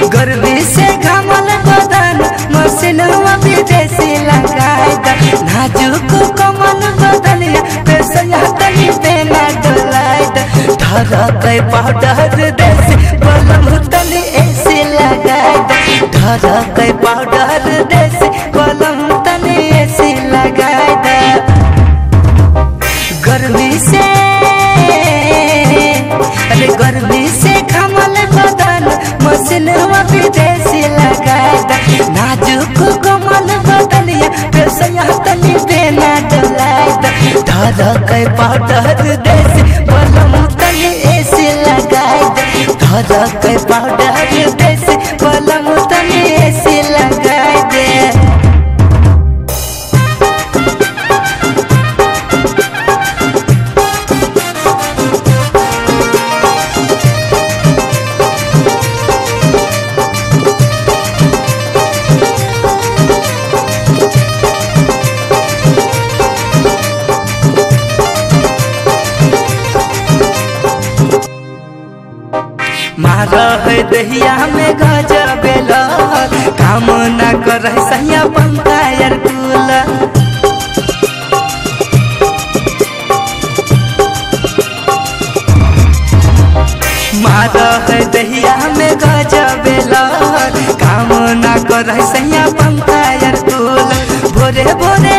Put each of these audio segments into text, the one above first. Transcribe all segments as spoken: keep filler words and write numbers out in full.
गर्मी से घामल बदन मशीनवा विदेशी लगाए द नाजुक कमल बदनिया पे सया तनी बेना डोलाए द धरक पाउडर देसी बलम तनी ऐसी लगाए द धरक पाउडर देसी बलम तनी ऐसी लगाए द गर्मी से अरे गर्मी से घामल बदन मशीनवा विदेशी लगाए द नाजुक कमल बदनिया पे सया तनी बेना डोलाए द धरक पाउडर देसी बलम तनी ऐसी लगाए द धरक पाउडर देसी बलम तनी ऐसी लगाए दे। मारा है दहिया में गजबेल काम ना कर सैया पंखा यार कुल मारा है दहिया में गजबेल काम ना कर सैया पंखा यार कुल भोरे भोरे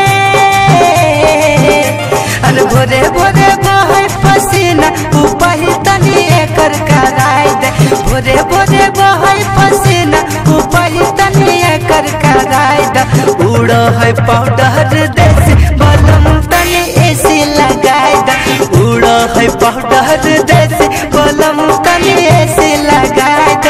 अरे भोरे भोरे बहे पसीना ऊपर तनी एकर कराई दे भोरे भोरे बहे पसीना ऊपर तनी एकर कराई दे उड़ है पाउडर देसी बलम तनी ऐसी लगाई दे उड़ है पाउडर देसी बलम तनी ऐसी लगाई दे।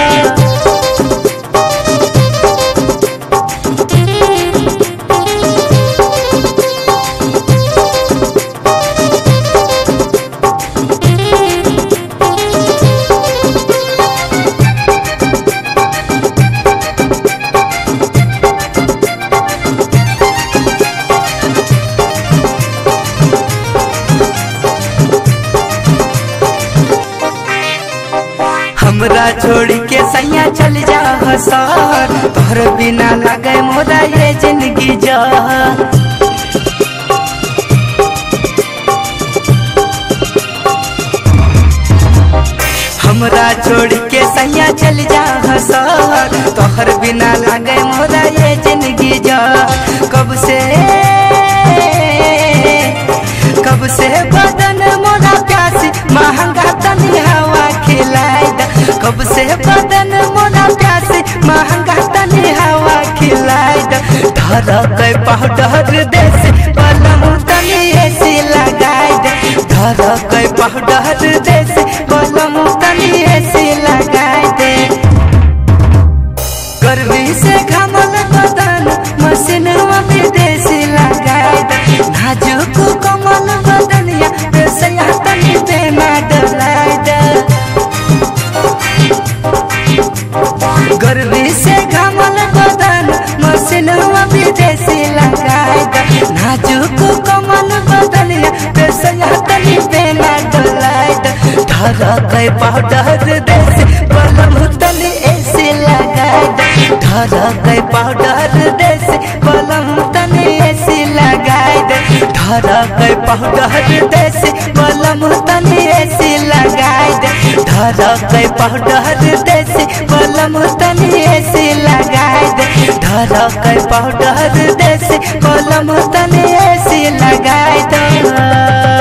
हमरा छोड़ के सैया चल जा हसर तोहर बिना लगे मोरा ये जिंदगी जा हमरा छोड़ के सैया चल जा हसर तोहर बिना लगे मोरा ये जिंदगी जा कब से कब से बदन मोरा प्यासी महंगा तनी हवा खिलाए द कब से बदन मोरा प्यासी महंगा तनी हवा खिलाए द धरक पाउडर देसी बलम तनी ऐसी लगाए दे धरक पाउडर देसी बलम तनी ऐसी लगाए दे। गर्मी से घामल बदन मशीनवा विदेशी लगाए द नाजुक कमल बदनिया पे सया तनी बेना डोलाए द गर्मी से घामल बदन मशीनवा विदेशी लगाए द नाजुक कमल बदनिया पे सया तनी बेना डोलाए द धरक पाउडर देसी बलम तनी ऐसी लगाए द धरक पाउडर देसी बलम तनी ऐसी लगाए दे धरक पाउडर देसी बलम तनी ऐसी लगाए दे धरक पाउडर देसी बलम तनी ऐसी लगाए दे धरक पाउडर देसी बलम तनी ऐसी लगाए दे।